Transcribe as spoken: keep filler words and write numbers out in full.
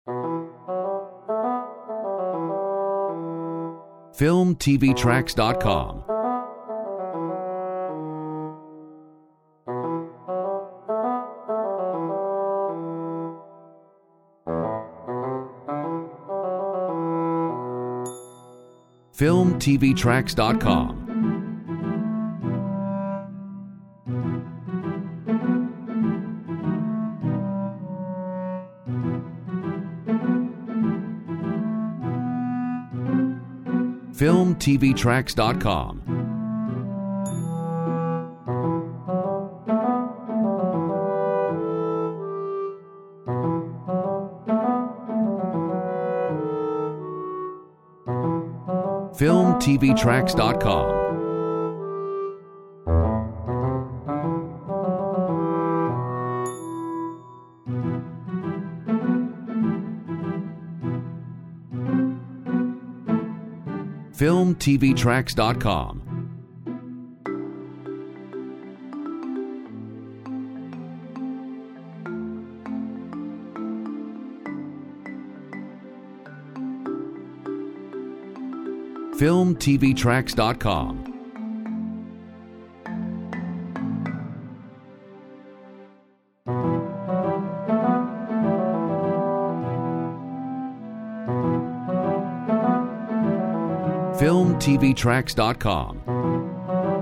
film t v tracks dot com. film t v tracks dot com. film t v tracks dot com. film t v tracks dot com. film t v tracks dot com. film t v tracks dot com. film t v tracks dot com.